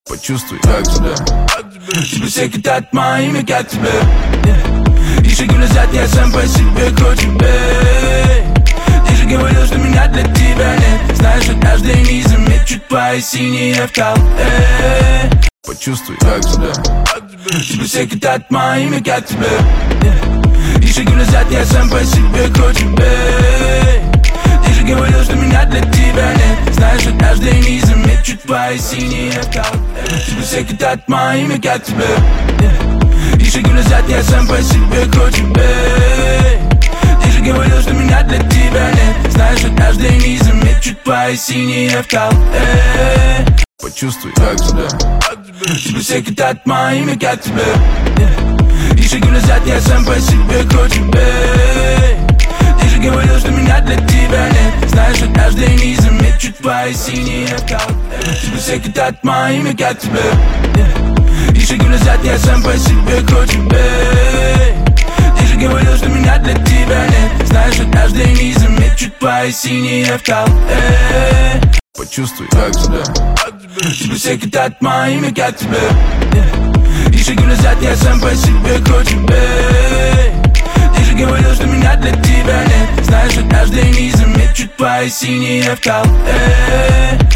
Почувствуй, как тебя Тебе все кидают мое имя, как тебе И шаги назад я сам по себе хочу, Ты же говорил, что меня для тебя нет. Знаешь, однажды не замечу твои синие вкал. Почувствуй, как тебя Тебе все кидают мое имя, как тебе И шаги назад я сам по себе хочу, Ты же говорил, что меня для тебя нет. Знаешь, однажды не замечу твои синие вкал. Тебе все кидают мое имя, как тебе И шаги назад я сам по себе хочу, Ты же говорил, что меня для тебя нет. Знаешь, однажды не замечу твои синие вкал. Почувствуй, как тебя Тебе все кидают мое имя, как тебе И шаги назад я сам по себе хочу, Ты же говорил, что меня для тебя нет. Знаешь, однажды не замечу твои синие вкал. Тебе все кидают мое имя, как тебе И шаги назад я сам по себе хочу, Ты же говорил, что меня для тебя нет. Знаешь, однажды не замечу твои синие вкал. Почувствуй, как тебя Тебе все кидают мое имя, как тебе И шаги назад я сам по себе хочу, Ты же говорил, что меня для тебя нет. Знаешь, однажды не замечу твои синие вкал.